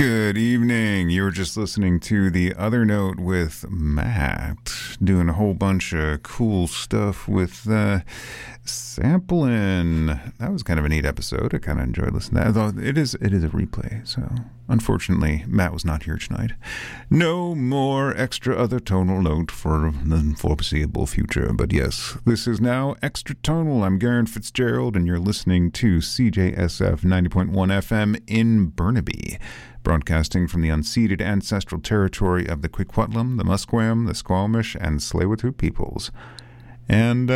Good evening. You were just listening to The Other Note with Matt, doing a whole bunch of cool stuff with sampling. That was kind of a neat episode. I kind of enjoyed listening to that, although it is a replay, so unfortunately Matt was not here tonight. No more extra other tonal note for the foreseeable future, but yes, this is now Extra Tonal. I'm Garen Fitzgerald, and you're listening to CJSF 90.1 FM in Burnaby, broadcasting from the unceded ancestral territory of the Kwikwetlam, the Musqueam, the Squamish, and Tsleil-Waututh peoples. And,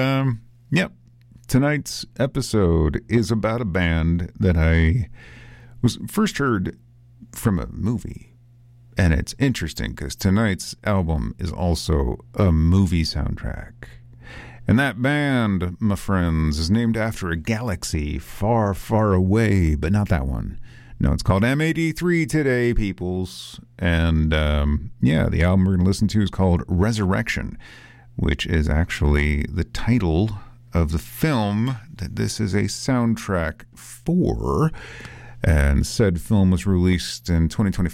tonight's episode is about a band that I was first heard from a movie. And it's interesting because tonight's album is also a movie soundtrack. And that band, my friends, is named after a galaxy far, far away, but not that one. No, it's called M83 today, peoples. And, the album we're going to listen to is called Resurrection, which is actually the title of the film that this is a soundtrack for. And said film was released in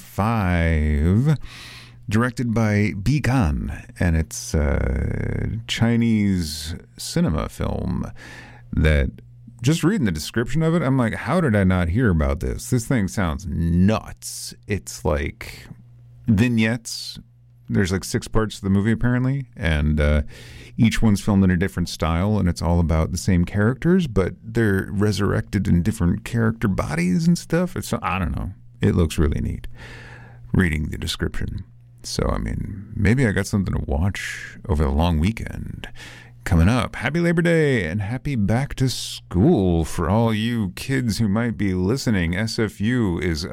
2025, directed by Bi Gan, and it's a Chinese cinema film that, just reading the description of it, I'm like, how did I not hear about this? This thing sounds nuts. It's like vignettes. There's like 6 parts to the movie, apparently, and each one's filmed in a different style, and it's all about the same characters, but they're resurrected in different character bodies and stuff. I don't know. It looks really neat, reading the description. So, I mean, maybe I got something to watch over the long weekend coming up. Happy Labor Day and happy back to school for all you kids who might be listening. SFU is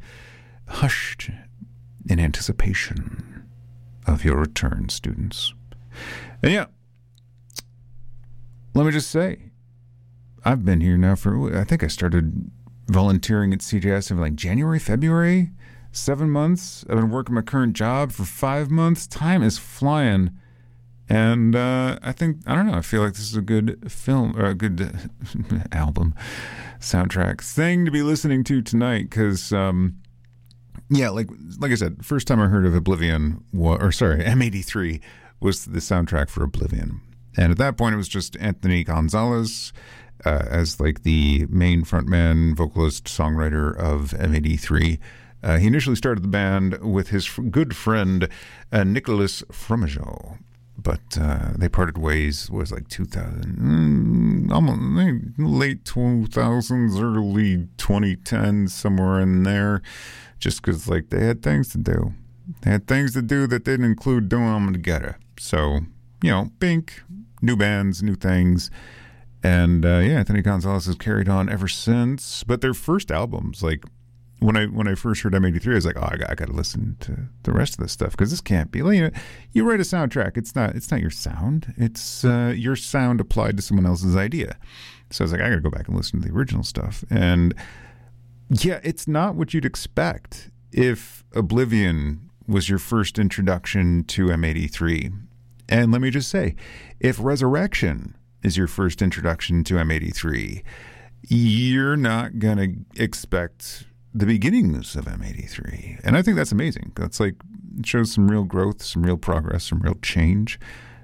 hushed in anticipation of your return, students. And yeah, let me just say, I've been here now I think I started volunteering at CJS in like January, February, 7 months. I've been working my current job for 5 months. Time is flying. And I feel like this is a good film, or a good album, soundtrack thing to be listening to tonight, because, like I said, first time I heard of M83 was the soundtrack for Oblivion. And at that point, it was just Anthony Gonzalez as like the main frontman, vocalist, songwriter of M83. He initially started the band with his good friend, Nicolas Fromageau. But they parted ways, was like 2000, almost late 2000s, early 2010s, somewhere in there, just because like they had things to do. They had things to do that didn't include doing them together. So, Pink, new bands, new things. And Anthony Gonzalez has carried on ever since. But their first albums, like, when I first heard M83, I was like, oh, I got to listen to the rest of this stuff, because this can't be. You write a soundtrack. It's not your sound. It's your sound applied to someone else's idea. So I was like, I got to go back and listen to the original stuff. And yeah, it's not what you'd expect if Oblivion was your first introduction to M83. And let me just say, if Resurrection is your first introduction to M83, you're not going to expect the beginnings of M83. And I think that's amazing. That's like, it shows some real growth, some real progress, some real change,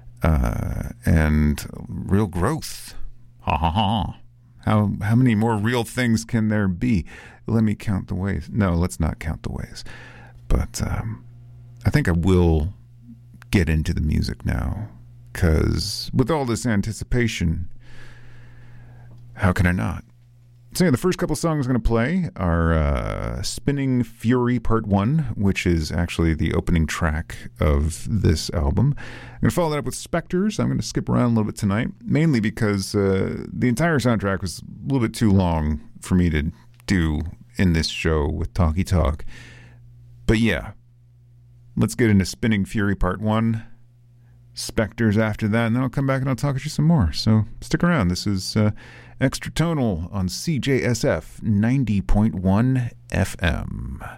and real growth. Ha ha ha. How many more real things can there be? Let me count the ways. No, let's not count the ways. But I think I will get into the music now, because with all this anticipation, how can I not? So the first couple songs I'm going to play are Spinning Fury Part 1, which is actually the opening track of this album. I'm going to follow that up with Spectres. I'm going to skip around a little bit tonight, mainly because the entire soundtrack was a little bit too long for me to do in this show with Talkie Talk. But yeah, let's get into Spinning Fury Part 1, Spectres after that, and then I'll come back and I'll talk to you some more. So stick around. This is Extra Tonal on CJSF 90.1 FM.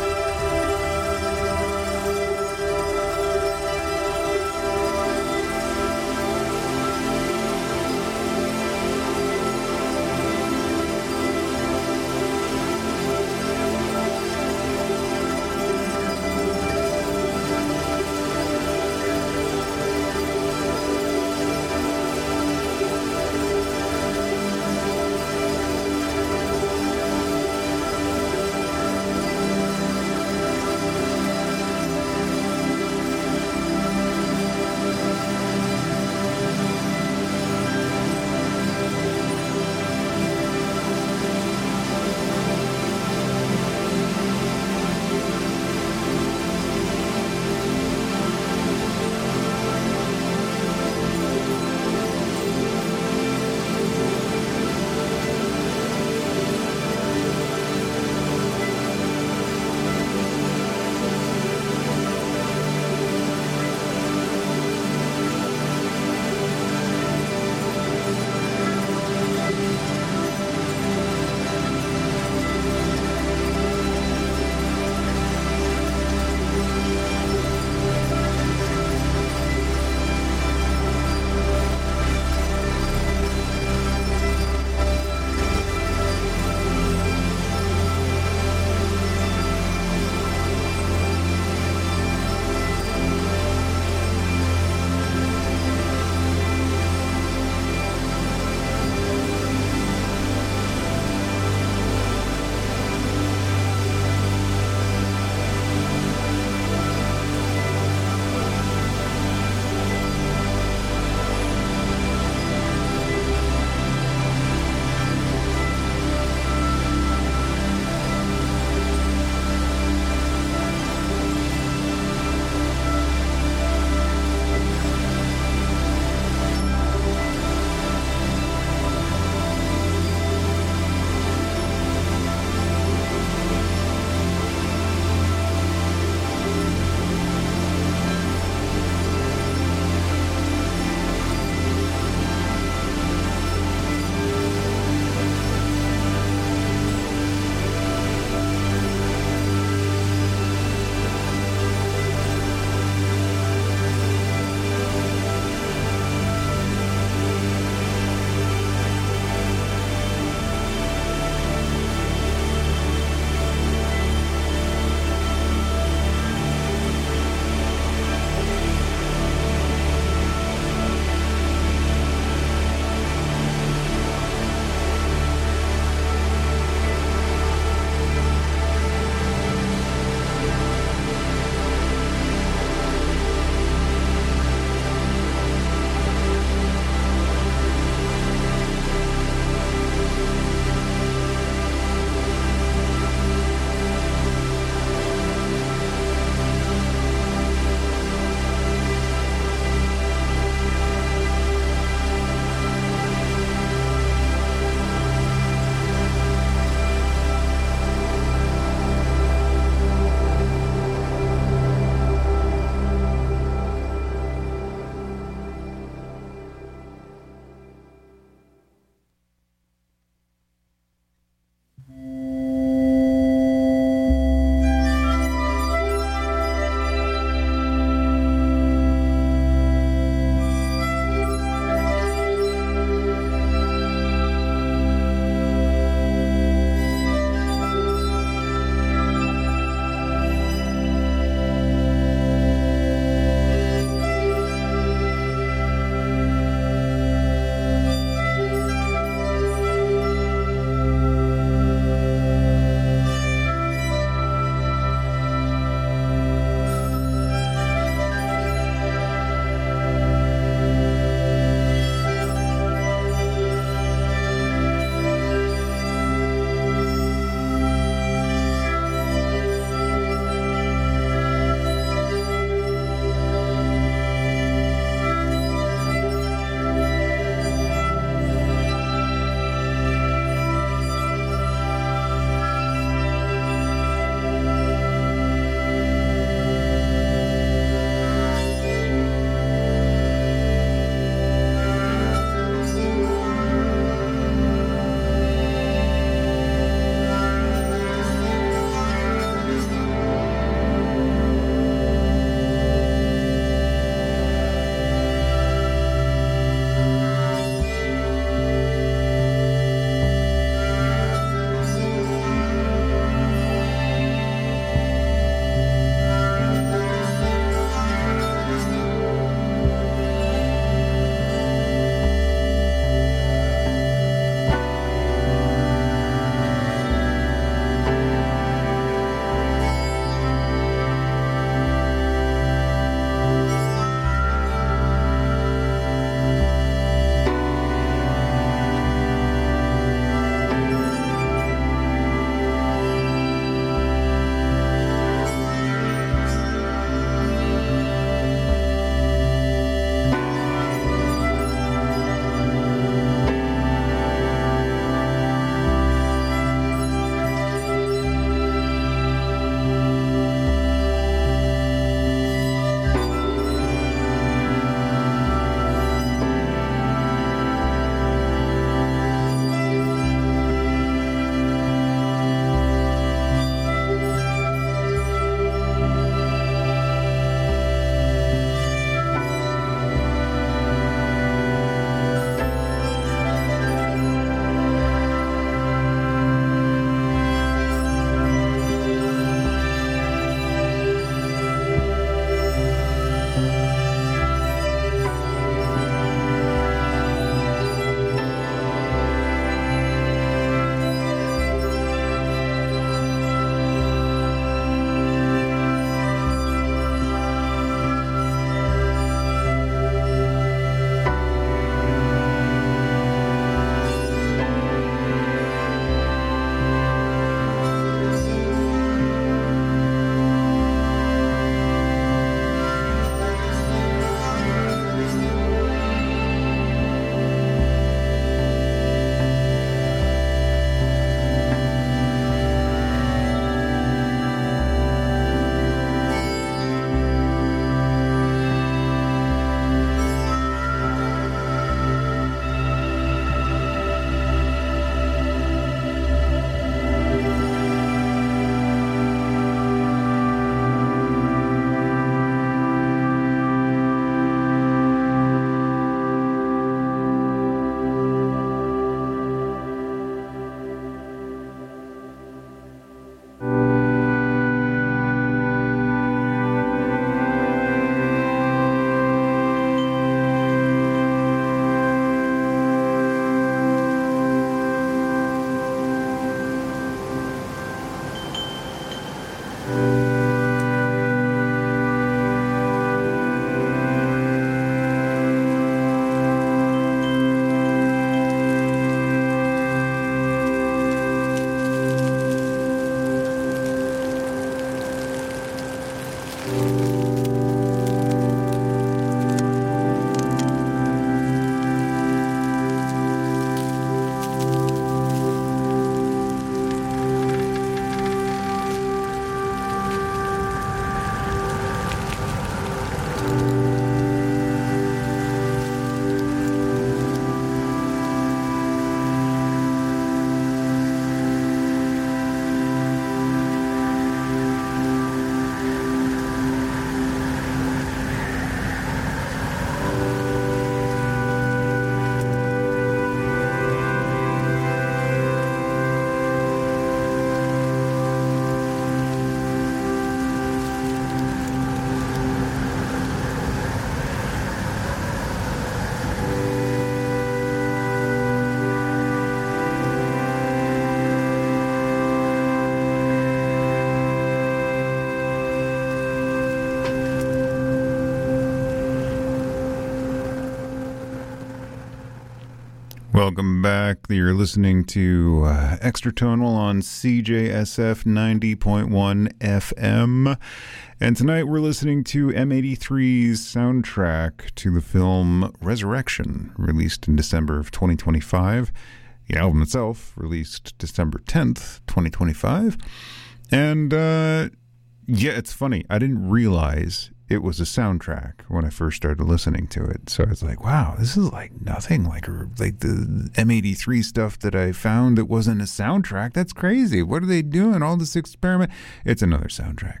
Welcome back. You're listening to Extra Tonal on CJSF 90.1 FM. And tonight we're listening to M83's soundtrack to the film Resurrection, released in December of 2025. The album itself, released December 10th, 2025. And, yeah, it's funny. I didn't realize it was a soundtrack when I first started listening to it. So I was like, wow, this is like nothing like the M83 stuff that I found that wasn't a soundtrack. That's crazy. What are they doing? All this experiment. It's another soundtrack.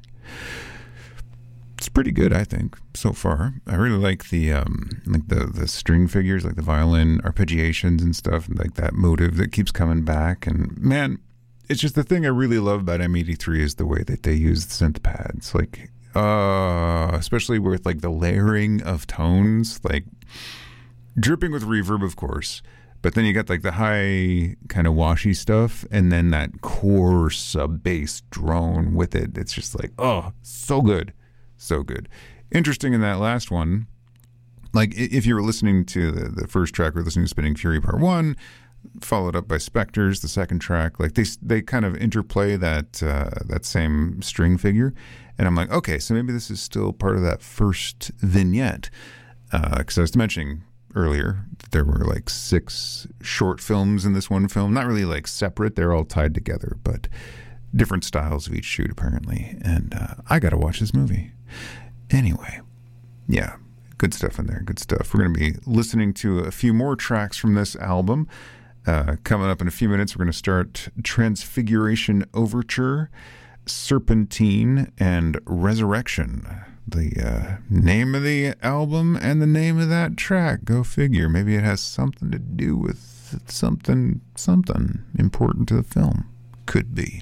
It's pretty good, I think, so far. I really like the string figures, like the violin arpeggiations and stuff, and like that motive that keeps coming back. And man, it's just the thing I really love about M83 is the way that they use the synth pads. Like, especially with like the layering of tones, like dripping with reverb, of course, but then you got like the high kind of washy stuff and then that core sub bass drone with it. It's just like, oh, so good. So good. Interesting in that last one, like if you were listening to the first track, we're listening to Spinning Fury Part 1, followed up by Spectres, the second track, like they kind of interplay that same string figure. And I'm like, okay, so maybe this is still part of that first vignette. Because I was mentioning earlier that there were like 6 short films in this one film. Not really like separate. They're all tied together, but different styles of each shoot apparently. And I got to watch this movie. Anyway, yeah, good stuff in there. Good stuff. We're going to be listening to a few more tracks from this album. Coming up in a few minutes, we're going to start Transfiguration Overture, Serpentine, and Resurrection. The name of the album and the name of that track. Go figure. Maybe it has something to do with something important to the film. Could be.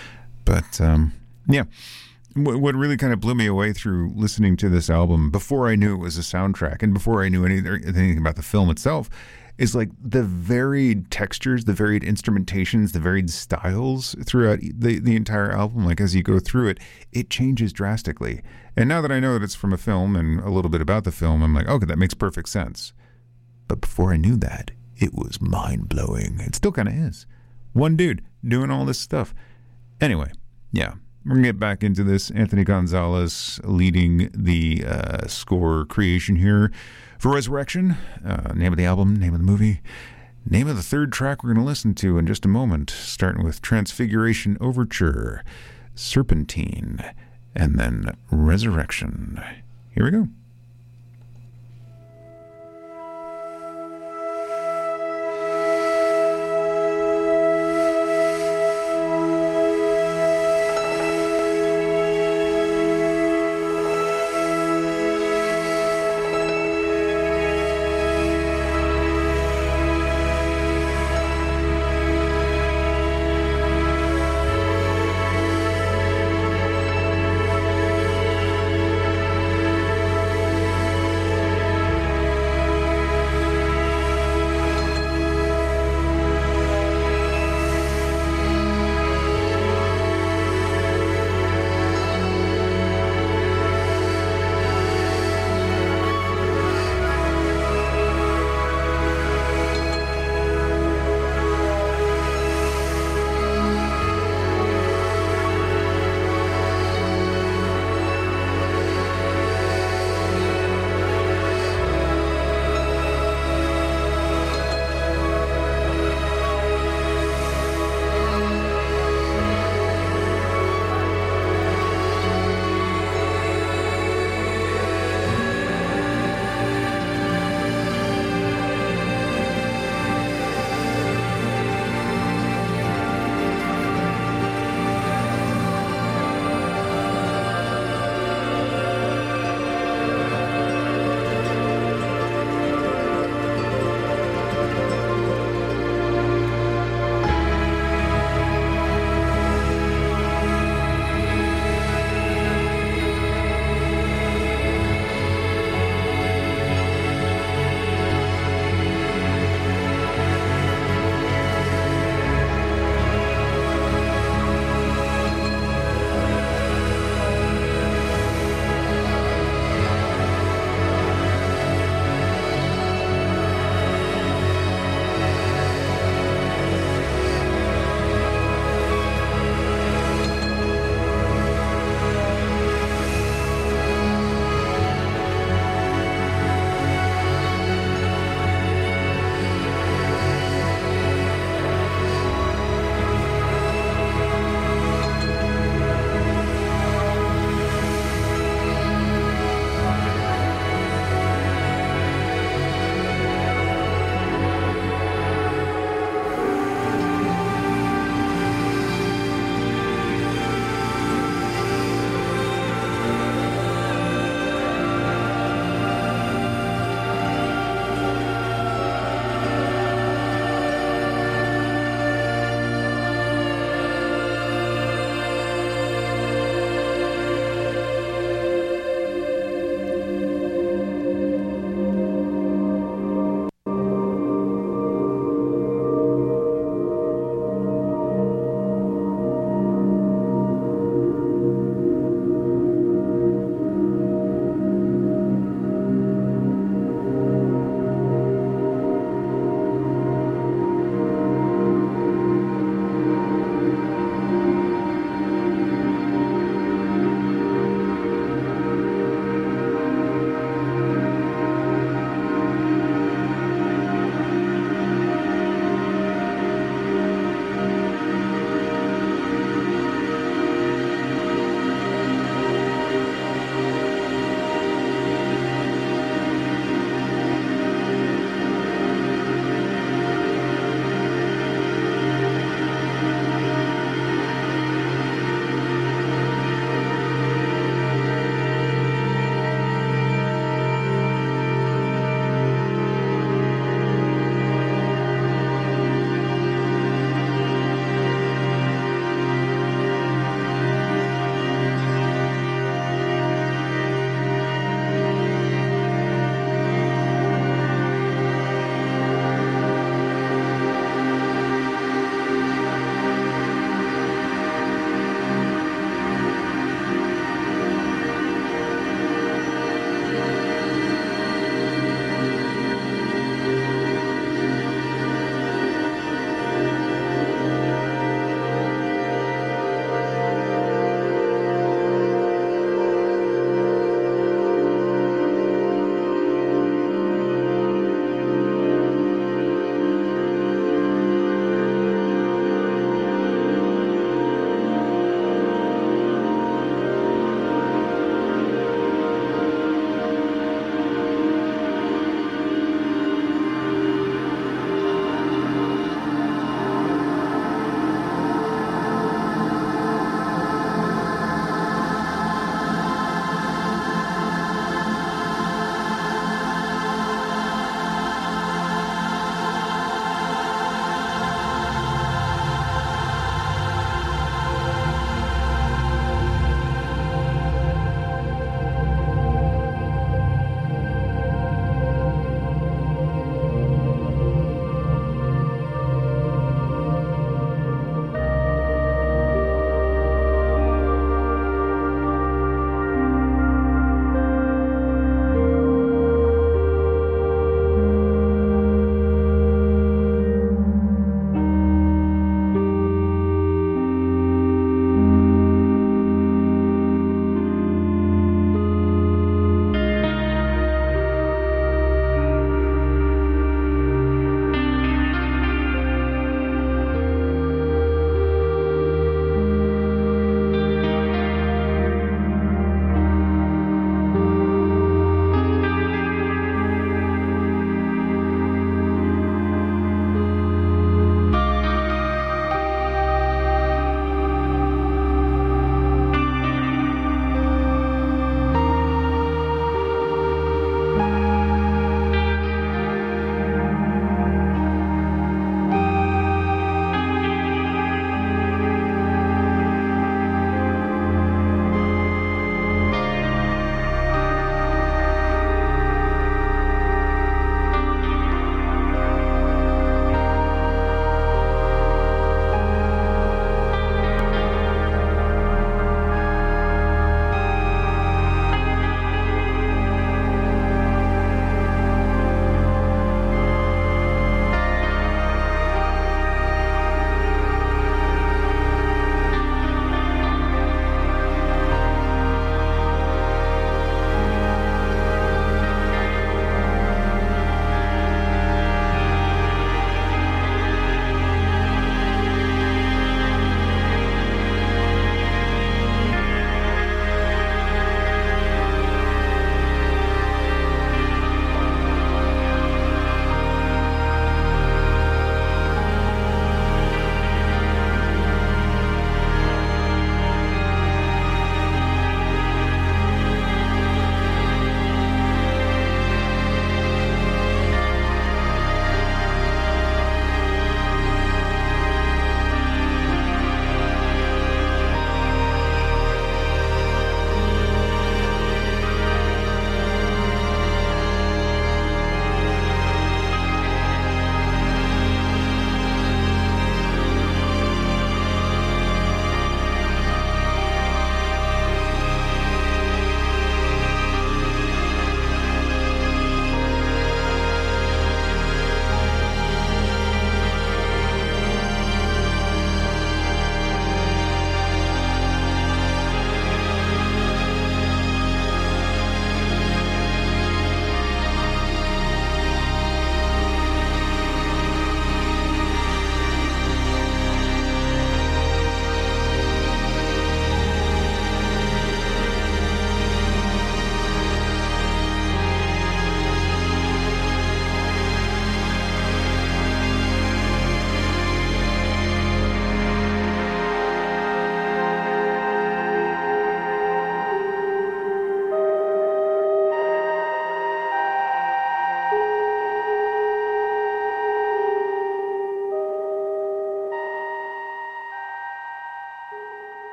But, yeah. What really kind of blew me away through listening to this album, before I knew it was a soundtrack and before I knew anything about the film itself, is like the varied textures, the varied instrumentations, the varied styles throughout the entire album. Like as you go through it, it changes drastically. And now that I know that it's from a film and a little bit about the film, I'm like, okay, that makes perfect sense. But before I knew that, it was mind-blowing. It still kind of is. One dude doing all this stuff. Anyway, yeah. We're going to get back into this. Anthony Gonzalez leading the score creation here for Resurrection. Name of the album, name of the movie, name of the third track we're going to listen to in just a moment, starting with Transfiguration Overture, Serpentine, and then Resurrection. Here we go.